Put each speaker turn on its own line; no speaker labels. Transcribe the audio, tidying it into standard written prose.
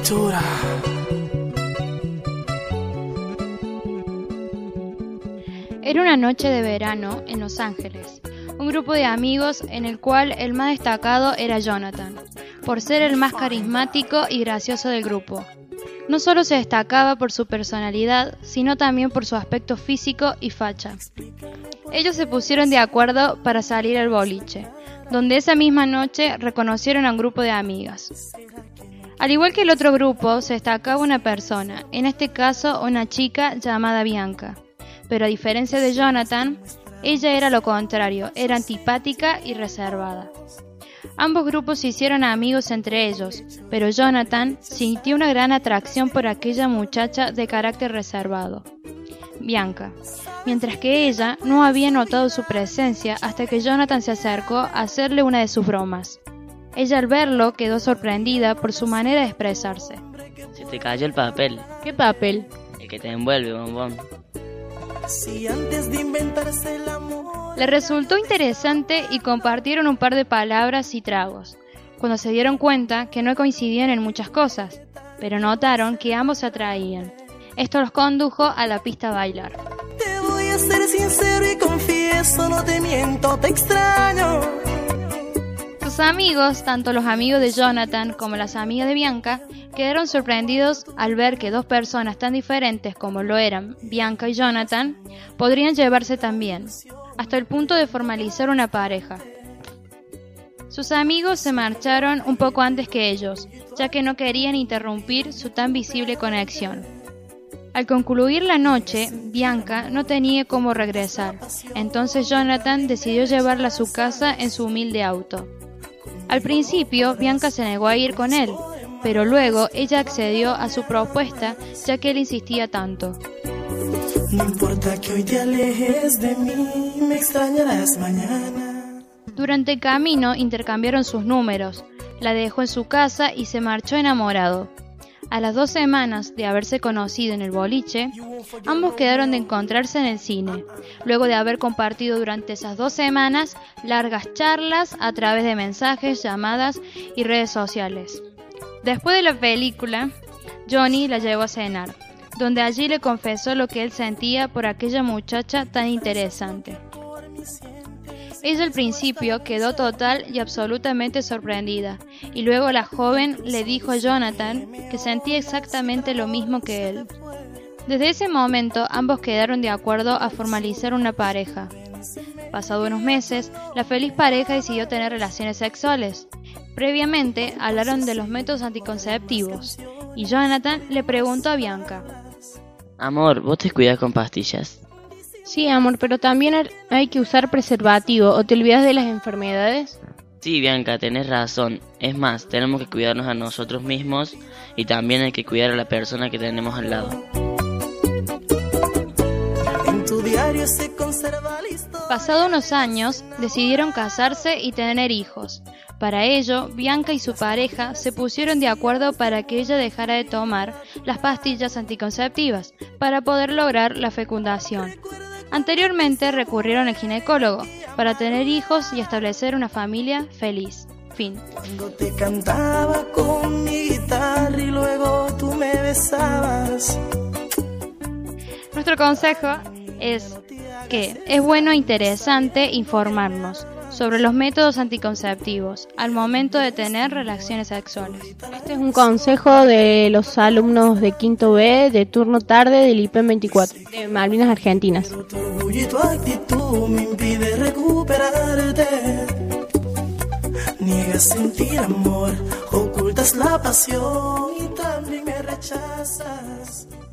aventura.
Era una noche de verano en Los Ángeles, un grupo de amigos en el cual el más destacado era Jonathan, por ser el más carismático y gracioso del grupo. No solo se destacaba por su personalidad, sino también por su aspecto físico y facha. Ellos se pusieron de acuerdo para salir al boliche, donde esa misma noche reconocieron a un grupo de amigas. Al igual que el otro grupo, se destacaba una persona, en este caso una chica llamada Bianca. Pero a diferencia de Jonathan, ella era lo contrario, era antipática y reservada. Ambos grupos se hicieron amigos entre ellos, pero Jonathan sintió una gran atracción por aquella muchacha de carácter reservado, Bianca, mientras que ella no había notado su presencia hasta que Jonathan se acercó a hacerle una de sus bromas. Ella al verlo quedó sorprendida por su manera de expresarse.
Se te cayó el papel.
¿Qué papel?
El que te envuelve, bombón.
Si antes de inventarse el amor.
Le resultó interesante y compartieron un par de palabras y tragos, cuando se dieron cuenta que no coincidían en muchas cosas, pero notaron que ambos se atraían. Esto los condujo a la pista a bailar.
Te voy a ser sincero y confieso, no te miento, te extraño.
Sus amigos, tanto los amigos de Jonathan como las amigas de Bianca, quedaron sorprendidos al ver que dos personas tan diferentes como lo eran Bianca y Jonathan podrían llevarse tan bien, hasta el punto de formalizar una pareja. Sus amigos se marcharon un poco antes que ellos, ya que no querían interrumpir su tan visible conexión. Al concluir la noche, Bianca no tenía cómo regresar, entonces Jonathan decidió llevarla a su casa en su humilde auto. Al principio, Bianca se negó a ir con él, pero luego ella accedió a su propuesta ya que él insistía tanto.
No importa que hoy te alejes de mí, me extrañarás mañana.
Durante el camino intercambiaron sus números, la dejó en su casa y se marchó enamorado. A las 2 semanas de haberse conocido en el boliche, ambos quedaron de encontrarse en el cine, luego de haber compartido durante esas 2 semanas largas charlas a través de mensajes, llamadas y redes sociales. Después de la película, Johnny la llevó a cenar, donde allí le confesó lo que él sentía por aquella muchacha tan interesante. Ella al principio quedó total y absolutamente sorprendida, y luego la joven le dijo a Jonathan que sentía exactamente lo mismo que él. Desde ese momento ambos quedaron de acuerdo a formalizar una pareja. Pasado unos meses, la feliz pareja decidió tener relaciones sexuales. Previamente hablaron de los métodos anticonceptivos, y Jonathan le preguntó a Bianca:
Amor, ¿vos te cuidas con pastillas?
Sí, amor, pero también hay que usar preservativo, ¿o te olvidas de las enfermedades?
Sí, Bianca, tenés razón. Es más, tenemos que cuidarnos a nosotros mismos y también hay que cuidar a la persona que tenemos al lado.
En tu diario se conserva la historia.
Pasados unos años, decidieron casarse y tener hijos. Para ello, Bianca y su pareja se pusieron de acuerdo para que ella dejara de tomar las pastillas anticonceptivas para poder lograr la fecundación. Anteriormente recurrieron al ginecólogo para tener hijos y establecer una familia feliz. Fin.
Cuando te cantaba con mi guitarra y luego tú me besabas.
Nuestro consejo es que es bueno e interesante informarnos sobre los métodos anticonceptivos al momento de tener relaciones sexuales.
Este es un consejo de los alumnos de quinto B de turno tarde del IPEM 24 de Malvinas Argentinas.
Tu orgullo y tu actitud me impide recuperarte. Niegas sentir amor, ocultas la pasión y también me rechazas.